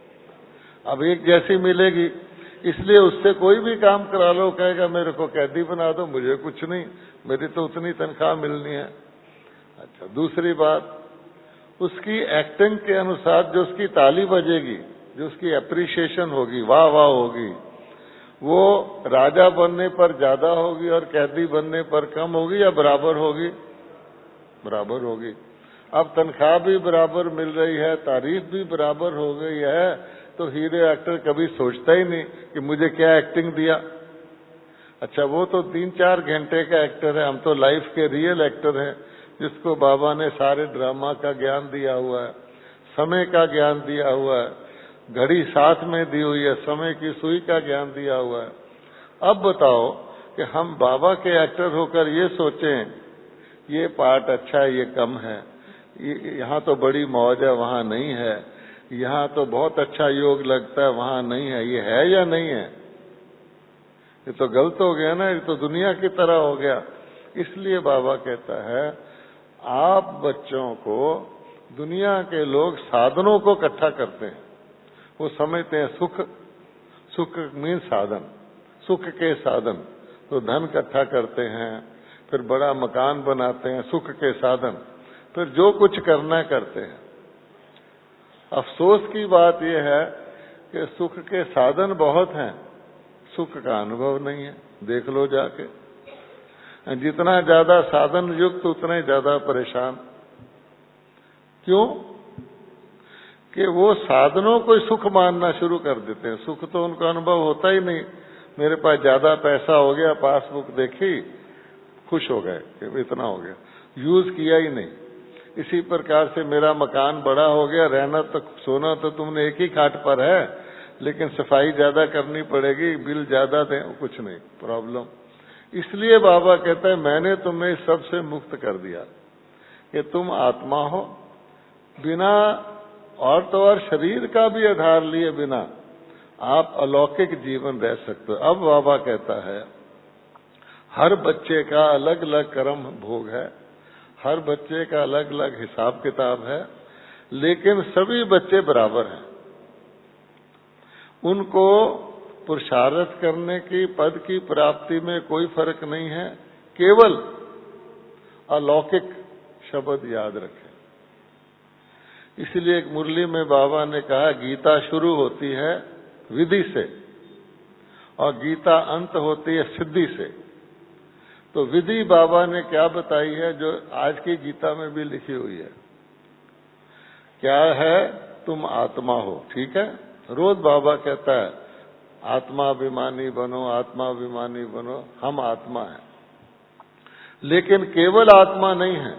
Speaker 2: अब एक जैसी मिलेगी, इसलिए उससे कोई भी काम करा लो, कहेगा मेरे को कैदी बना दो, मुझे कुछ नहीं, मेरी तो उतनी तनख्वाह मिलनी है। अच्छा, दूसरी बात, उसकी एक्टिंग के अनुसार जो उसकी ताली बजेगी, जो उसकी एप्रिसिएशन होगी, वाह वाह होगी, वो राजा बनने पर ज्यादा होगी और कैदी बनने पर कम होगी, या बराबर होगी? बराबर होगी। अब तनख्वाह भी बराबर मिल रही है, तारीफ भी बराबर हो गई है, तो हीरो एक्टर कभी सोचता ही नहीं कि मुझे क्या एक्टिंग दिया। अच्छा, वो तो तीन चार घंटे का एक्टर है, हम तो लाइफ के रियल एक्टर हैं, जिसको बाबा ने सारे ड्रामा का ज्ञान दिया हुआ है, समय का ज्ञान दिया हुआ है, घड़ी साथ में दी हुई है, समय की सुई का ज्ञान दिया हुआ है। अब बताओ कि हम बाबा के एक्टर होकर ये सोचें ये पार्ट अच्छा है, ये कम है, यहाँ तो बड़ी मौज है, वहां नहीं है, यहाँ तो बहुत अच्छा योग लगता है, वहां नहीं है, ये है या नहीं है? ये तो गलत हो गया ना, ये तो दुनिया की तरह हो गया। इसलिए बाबा कहता है, आप बच्चों को, दुनिया के लोग साधनों को इकट्ठा करते हैं, वो समझते हैं सुख, सुख मीन साधन, सुख के साधन, तो धन इकट्ठा करते हैं, फिर बड़ा मकान बनाते हैं, सुख के साधन, फिर जो कुछ करना करते हैं। अफसोस की बात यह है कि सुख के साधन बहुत हैं, सुख का अनुभव नहीं है। देख लो जाके, जितना ज्यादा साधन युक्त उतने ज्यादा परेशान। क्यों? कि वो साधनों को सुख मानना शुरू कर देते हैं। सुख तो उनका अनुभव होता ही नहीं। मेरे पास ज्यादा पैसा हो गया, पासबुक देखी, खुश हो गए कि इतना हो गया, यूज किया ही नहीं। इसी प्रकार से मेरा मकान बड़ा हो गया, रहना तो सोना तो तुमने एक ही खाट पर है, लेकिन सफाई ज्यादा करनी पड़ेगी, बिल ज्यादा दे, कुछ नहीं प्रॉब्लम। इसलिए बाबा कहते हैं मैंने तुम्हें सबसे मुक्त कर दिया कि तुम आत्मा हो, बिना और तो और शरीर का भी आधार लिए बिना आप अलौकिक जीवन रह सकते हो। अब बाबा कहता है हर बच्चे का अलग अलग कर्म भोग है, हर बच्चे का अलग अलग हिसाब किताब है, लेकिन सभी बच्चे बराबर हैं। उनको पुरुषार्थ करने की, पद की प्राप्ति में कोई फर्क नहीं है, केवल अलौकिक शब्द याद रखें। इसलिए एक मुरली में बाबा ने कहा गीता शुरू होती है विधि से और गीता अंत होती है सिद्धि से। तो विधि बाबा ने क्या बताई है जो आज की गीता में भी लिखी हुई है, क्या है? तुम आत्मा हो, ठीक है। रोज बाबा कहता है आत्माभिमानी बनो, आत्माभिमानी बनो, हम आत्मा हैं। लेकिन केवल आत्मा नहीं है,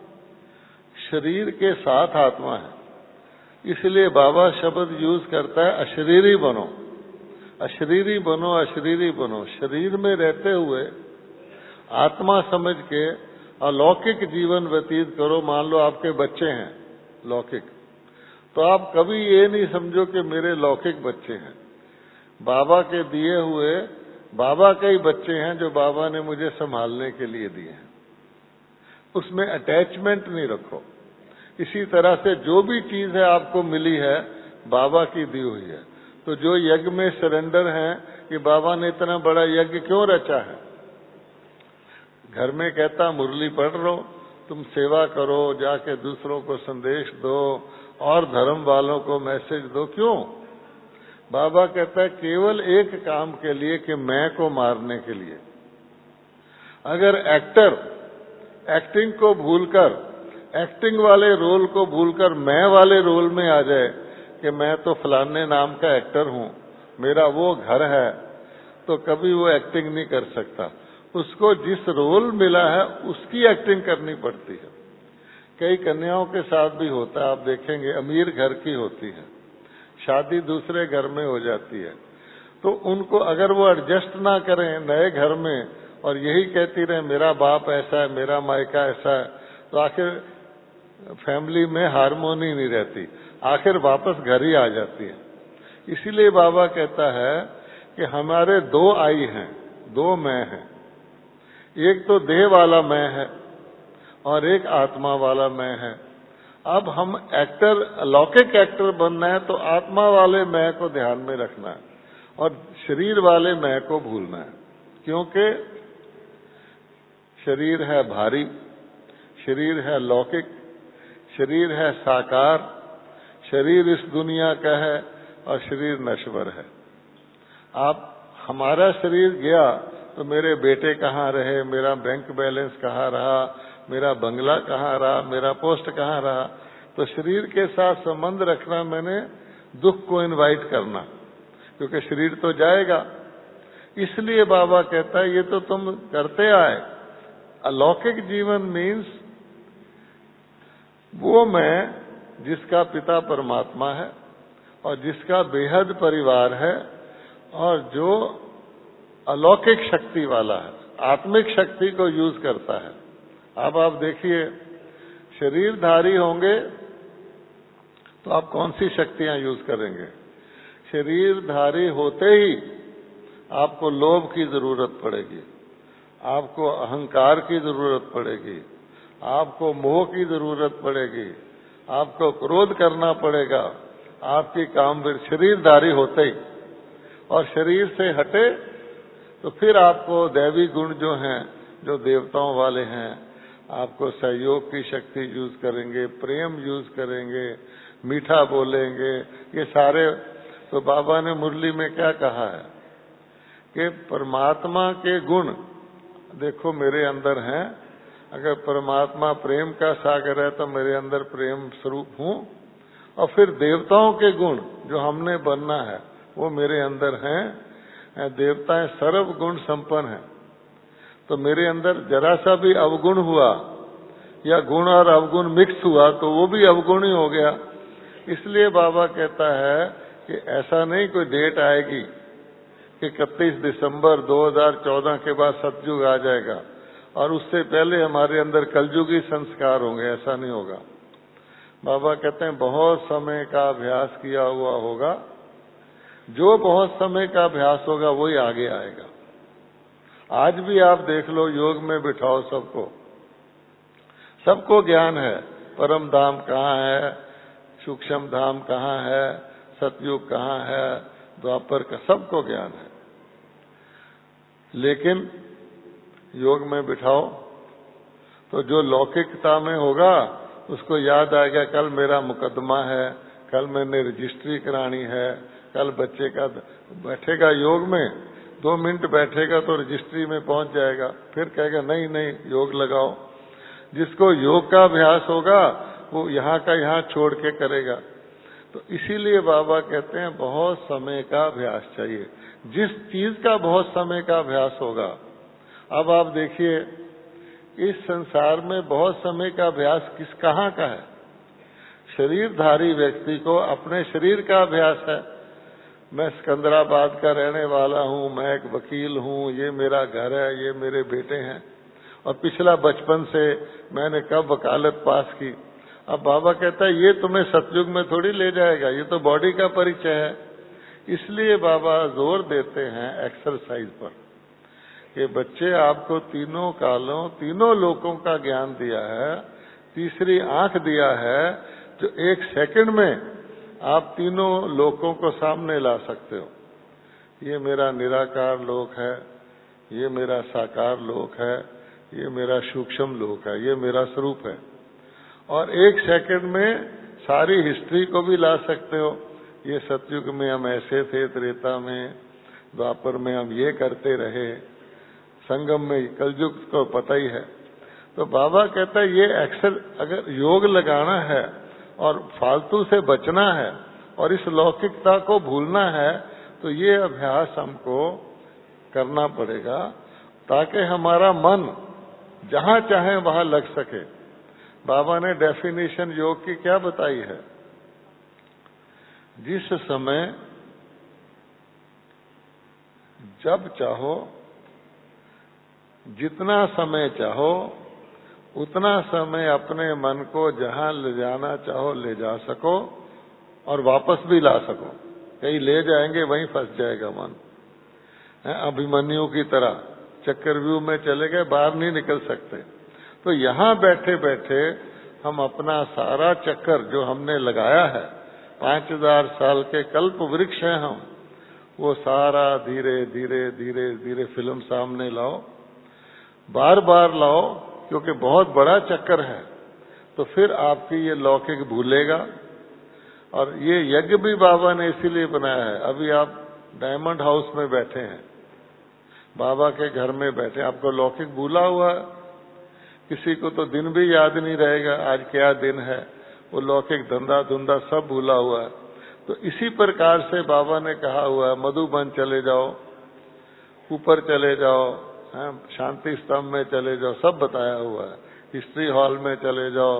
Speaker 2: शरीर के साथ आत्मा है। इसलिए बाबा शब्द यूज करता है अशरीरी बनो, अशरीरी बनो, अशरीरी बनो। शरीर में रहते हुए आत्मा समझ के अलौकिक जीवन व्यतीत करो। मान लो आपके बच्चे हैं लौकिक, तो आप कभी ये नहीं समझो कि मेरे लौकिक बच्चे हैं। बाबा के दिए हुए बाबा के ही बच्चे हैं जो बाबा ने मुझे संभालने के लिए दिए हैं, उसमें अटैचमेंट नहीं रखो। इसी तरह से जो भी चीज है आपको मिली है बाबा की दी हुई है। तो जो यज्ञ में सरेंडर है कि बाबा ने इतना बड़ा यज्ञ क्यों रचा है, घर में कहता मुरली पढ़ लो, तुम सेवा करो, जाके दूसरों को संदेश दो और धर्म वालों को मैसेज दो। क्यों? बाबा कहता है केवल एक काम के लिए कि मैं को मारने के लिए। अगर एक्टर एक्टिंग को भूलकर, एक्टिंग वाले रोल को भूलकर मैं वाले रोल में आ जाए कि मैं तो फलाने नाम का एक्टर हूं, मेरा वो घर है, तो कभी वो एक्टिंग नहीं कर सकता। उसको जिस रोल मिला है उसकी एक्टिंग करनी पड़ती है। कई कन्याओं के साथ भी होता है, आप देखेंगे अमीर घर की होती है, शादी दूसरे घर में हो जाती है, तो उनको अगर वो एडजस्ट ना करें नए घर में और यही कहती रहे मेरा बाप ऐसा है, मेरा मायका ऐसा है, तो आखिर फैमिली में हार्मोनी नहीं रहती, आखिर वापस घर ही आ जाती है। इसीलिए बाबा कहता है कि हमारे दो आई हैं, दो मैं हैं। एक तो देह वाला मैं है और एक आत्मा वाला मैं है। अब हम एक्टर, अलौकिक एक्टर बनना है तो आत्मा वाले मैं को ध्यान में रखना है और शरीर वाले मैं को भूलना है, क्योंकि शरीर है भारी, शरीर है लौकिक, शरीर है साकार, शरीर इस दुनिया का है और शरीर नश्वर है। आप हमारा शरीर गया तो मेरे बेटे कहाँ रहे, मेरा बैंक बैलेंस कहाँ रहा, मेरा बंगला कहाँ रहा, मेरा पोस्ट कहाँ रहा। तो शरीर के साथ संबंध रखना मैंने दुख को इनवाइट करना, क्योंकि शरीर तो जाएगा। इसलिए बाबा कहता है ये तो तुम करते आए। अलौकिक जीवन मीन्स वो मैं जिसका पिता परमात्मा है और जिसका बेहद परिवार है और जो अलौकिक शक्ति वाला है, आत्मिक शक्ति को यूज करता है। अब आप देखिए शरीरधारी होंगे तो आप कौन सी शक्तियां यूज करेंगे? शरीरधारी होते ही आपको लोभ की जरूरत पड़ेगी, आपको अहंकार की जरूरत पड़ेगी, आपको मोह की जरूरत पड़ेगी, आपको क्रोध करना पड़ेगा, आपकी काम शरीरधारी होते ही। और शरीर से हटे तो फिर आपको दैवी गुण जो हैं, जो देवताओं वाले हैं, आपको सहयोग की शक्ति यूज करेंगे, प्रेम यूज करेंगे, मीठा बोलेंगे, ये सारे। तो बाबा ने मुरली में क्या कहा है कि परमात्मा के गुण देखो मेरे अंदर हैं। अगर परमात्मा प्रेम का सागर है तो मेरे अंदर प्रेम स्वरूप हूं और फिर देवताओं के गुण जो हमने बनना है वो मेरे अंदर हैं। देवताएं सर्व गुण संपन्न हैं, तो मेरे अंदर जरा सा भी अवगुण हुआ या गुण और अवगुण मिक्स हुआ तो वो भी अवगुण ही हो गया। इसलिए बाबा कहता है कि ऐसा नहीं कोई डेट आएगी कि इकतीस दिसंबर दो हज़ार चौदह के बाद सतयुग आ जाएगा और उससे पहले हमारे अंदर कलयुगी संस्कार होंगे, ऐसा नहीं होगा। बाबा कहते हैं बहुत समय का अभ्यास किया हुआ होगा, जो बहुत समय का अभ्यास होगा वही आगे आएगा। आज भी आप देख लो, योग में बिठाओ सबको, सबको ज्ञान है परम धाम कहाँ है, सूक्ष्म धाम कहाँ है, सतयुग कहाँ है, द्वापर का, सबको ज्ञान है। लेकिन योग में बिठाओ तो जो लौकिकता में होगा उसको याद आएगा कल मेरा मुकदमा है, कल मैंने रजिस्ट्री करानी है, कल बच्चे का बैठेगा योग में, दो मिनट बैठेगा तो रजिस्ट्री में पहुंच जाएगा, फिर कहेगा नहीं नहीं योग लगाओ। जिसको योग का अभ्यास होगा वो यहाँ का यहाँ छोड़ के करेगा। तो इसीलिए बाबा कहते हैं बहुत समय का अभ्यास चाहिए। जिस चीज का बहुत समय का अभ्यास होगा, अब आप देखिए इस संसार में बहुत समय का अभ्यास किस कहाँ का है? शरीरधारी व्यक्ति को अपने शरीर का अभ्यास है। मैं सिकंदराबाद का रहने वाला हूँ, मैं एक वकील हूँ, ये मेरा घर है, ये मेरे बेटे हैं, और पिछला बचपन से मैंने कब वकालत पास की। अब बाबा कहता है ये तुम्हें सतयुग में थोड़ी ले जाएगा, ये तो बॉडी का परिचय है। इसलिए बाबा जोर देते हैं एक्सरसाइज पर कि बच्चे आपको तीनों कालों तीनों लोकों का ज्ञान दिया है, तीसरी आंख दिया है जो एक सेकंड में आप तीनों लोकों को सामने ला सकते हो। ये मेरा निराकार लोक है, ये मेरा साकार लोक है, ये मेरा सूक्ष्म लोक है, ये मेरा स्वरूप है। और एक सेकंड में सारी हिस्ट्री को भी ला सकते हो। ये सतयुग में हम ऐसे थे, त्रेता में, द्वापर में हम ये करते रहे, संगम में, कलयुग को पता ही है। तो बाबा कहता है ये अक्सर अगर योग लगाना है और फालतू से बचना है और इस लौकिकता को भूलना है तो ये अभ्यास हमको करना पड़ेगा ताकि हमारा मन जहां चाहे वहां लग सके। बाबा ने डेफिनेशन योग की क्या बताई है? जिस समय जब चाहो, जितना समय चाहो, उतना समय अपने मन को जहां ले जाना चाहो ले जा सको और वापस भी ला सको। कहीं ले जाएंगे वहीं फंस जाएगा मन। अभिमन्यु की तरह चक्रव्यूह में चले गए, बाहर नहीं निकल सकते। तो यहाँ बैठे बैठे हम अपना सारा चक्कर जो हमने लगाया है, पांच हजार साल के कल्प वृक्ष हैं हम, वो सारा धीरे धीरे धीरे धीरे फिल्म सामने लाओ, बार बार लाओ, क्योंकि बहुत बड़ा चक्कर है। तो फिर आपकी ये लौकिक भूलेगा। और ये यज्ञ भी बाबा ने इसीलिए बनाया है। अभी आप डायमंड हाउस में बैठे हैं, बाबा के घर में बैठे, आपको लौकिक भूला हुआ है। किसी को तो दिन भी याद नहीं रहेगा आज क्या दिन है, वो लौकिक धंधा धुंधा सब भूला हुआ है। तो इसी प्रकार से बाबा ने कहा हुआ है मधुबन चले जाओ, ऊपर चले जाओ, शांति स्तंभ में चले जाओ, सब बताया हुआ है। हिस्ट्री हॉल में चले जाओ,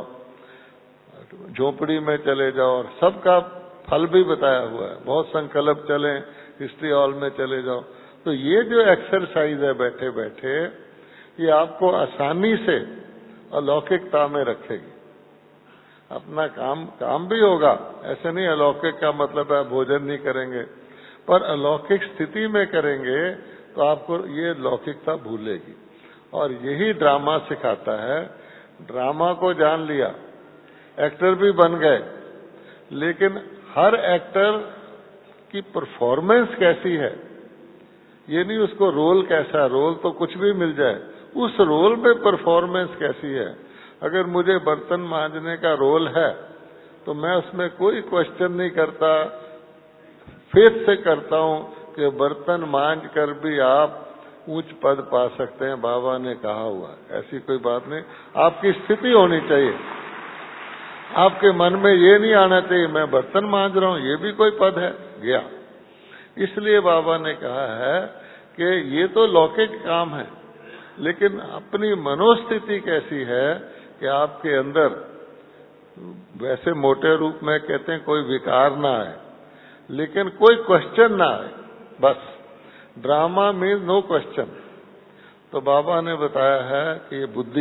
Speaker 2: झोपड़ी में चले जाओ, और सबका फल भी बताया हुआ है। बहुत संकल्प चले, हिस्ट्री हॉल में चले जाओ। तो ये जो एक्सरसाइज है बैठे बैठे, ये आपको आसानी से अलौकिकता में रखेगी। अपना काम काम भी होगा, ऐसे नहीं अलौकिक का मतलब है भोजन नहीं करेंगे, पर अलौकिक स्थिति में करेंगे तो आपको ये लौकिकता भूलेगी। और यही ड्रामा सिखाता है। ड्रामा को जान लिया, एक्टर भी बन गए, लेकिन हर एक्टर की परफॉर्मेंस कैसी है, ये नहीं उसको रोल कैसा है, रोल तो कुछ भी मिल जाए, उस रोल में परफॉर्मेंस कैसी है। अगर मुझे बर्तन मांजने का रोल है तो मैं उसमें कोई क्वेश्चन नहीं करता, फेथ से करता हूं कि बर्तन मांज कर भी आप उच्च पद पा सकते हैं, बाबा ने कहा हुआ। ऐसी कोई बात नहीं, आपकी स्थिति होनी चाहिए। आपके मन में ये नहीं आना चाहिए मैं बर्तन मांज रहा हूं, ये भी कोई पद है, गया। इसलिए बाबा ने कहा है कि ये तो लौकिक काम है, लेकिन अपनी मनोस्थिति कैसी है कि आपके अंदर वैसे मोटे रूप में कहते हैं कोई विकार ना आए, लेकिन कोई क्वेश्चन ना आए। बस ड्रामा मीन्स नो क्वेश्चन। तो बाबा ने बताया है कि ये बुद्धि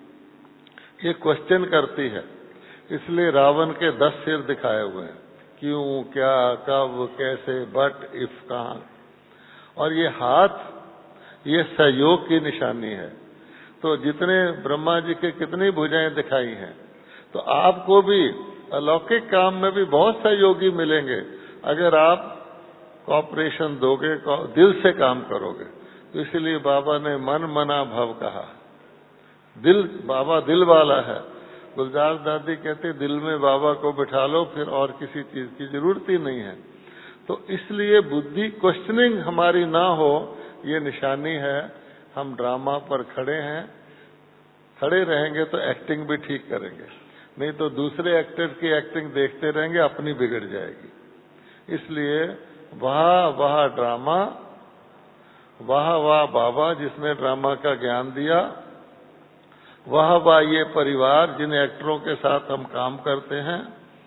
Speaker 2: ये क्वेश्चन करती है, इसलिए रावण के दस सिर दिखाए हुए हैं, क्यों, क्या, कब, कैसे, बट, इफ, कहां। और ये हाथ ये सहयोग की निशानी है। तो जितने ब्रह्मा जी के कितनी भुजाएं दिखाई हैं, तो आपको भी अलौकिक काम में भी बहुत सहयोगी मिलेंगे अगर आप कॉपरेशन दोगे, दिल से काम करोगे। तो इसलिए बाबा ने मन मना भव कहा। दिल, बाबा दिल वाला है। गुलजार दादी कहते दिल में बाबा को बिठा लो, फिर और किसी चीज की जरूरत ही नहीं है। तो इसलिए बुद्धि क्वेश्चनिंग हमारी ना हो, ये निशानी है हम ड्रामा पर खड़े हैं। खड़े रहेंगे तो एक्टिंग भी ठीक करेंगे, नहीं तो दूसरे एक्टर की एक्टिंग देखते रहेंगे, अपनी बिगड़ जाएगी। इसलिए वाह वाह ड्रामा, वाह वाह बाबा जिसने ड्रामा का ज्ञान दिया, वाह वाह ये परिवार जिन एक्टरों के साथ हम काम करते हैं।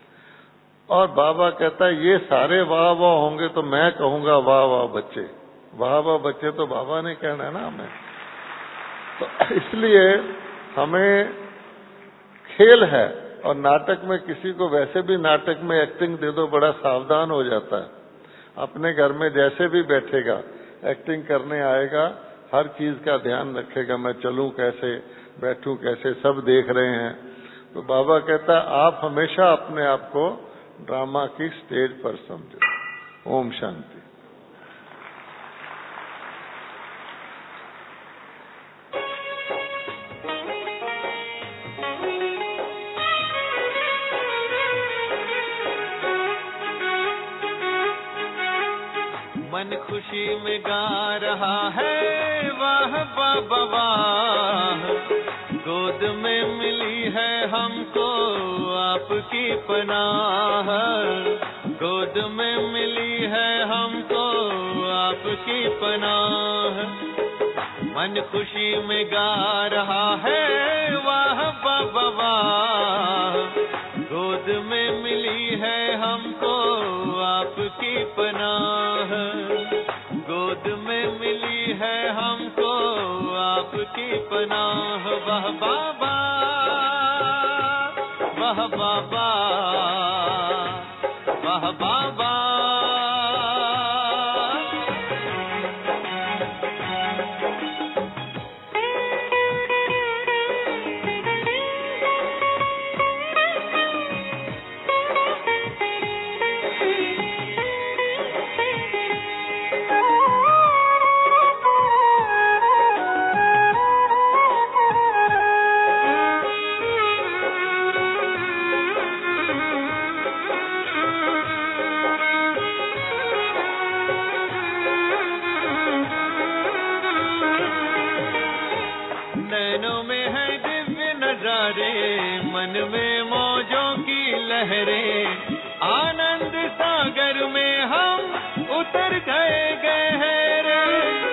Speaker 2: और बाबा कहता है ये सारे वाह वाह होंगे तो मैं कहूंगा वाह वाह बच्चे। वाह वाह बच्चे तो बाबा ने कहना है ना हमें। तो इसलिए हमें खेल है, और नाटक में किसी को वैसे भी नाटक में एक्टिंग दे दो बड़ा सावधान हो जाता है। अपने घर में जैसे भी बैठेगा एक्टिंग करने आएगा, हर चीज का ध्यान रखेगा, मैं चलूं कैसे, बैठूं कैसे, सब देख रहे हैं। तो बाबा कहता है आप हमेशा अपने आप को ड्रामा की स्टेज पर समझो। ओम शांति।
Speaker 3: मन खुशी में गा रहा है वाह बाबा वाह, गोद में मिली है हमको आपकी पनाह, गोद में मिली है हमको आपकी पनाह। मन खुशी में गा रहा है वाह बाबा वाह, गोद में मिली है हमको आपकी पनाह, गोद में मिली है हमको आपकी पनाह। वाह बाबा वाह बाबा वाह बाबा। मन में मौजों की लहरें, आनंद सागर में हम उतर गए गहरे।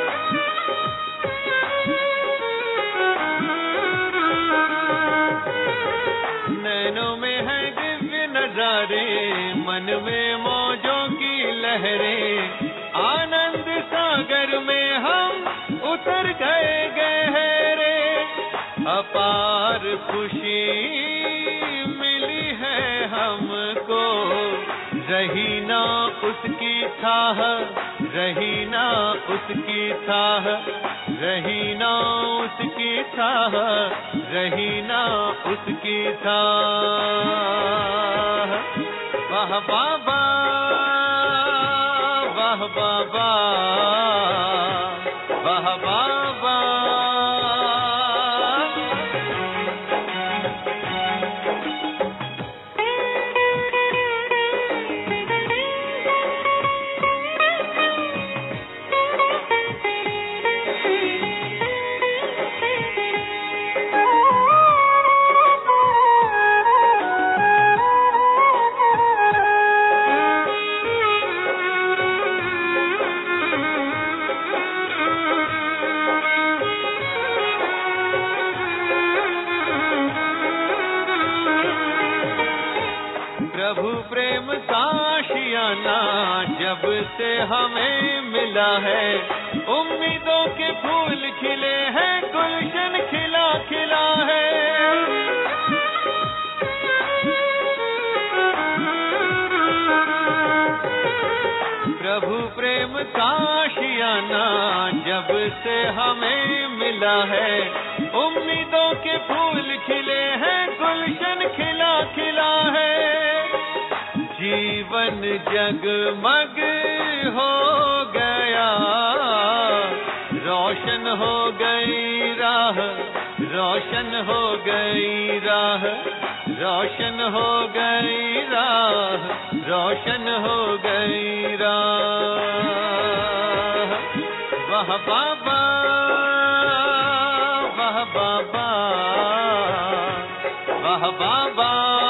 Speaker 3: नैनों में है दिव्य नजारे, मन में मौजों की लहरें, आनंद सागर में हम उतर गए गहरे। अपार खुशी मिली है हमको, रही ना उसकी थाह, रही ना उसकी थाह, रही ना उसकी थाह, रही ना उसकी थाह। वाह बाबा वाह बाबा वाह बाबा। जब से हमें मिला है, उम्मीदों के फूल खिले हैं, गुलशन खिला खिला है। प्रभु प्रेम का आशियाना जब से हमें मिला है, उम्मीदों के फूल खिले हैं, गुलशन खिला खिला है। जीवन जगमग हो गया, रोशन हो गई राह, रोशन हो गई राह, रोशन हो गई राह, रोशन हो गई राह। वाह बाबा, वाह बाबा, वाह बाबा।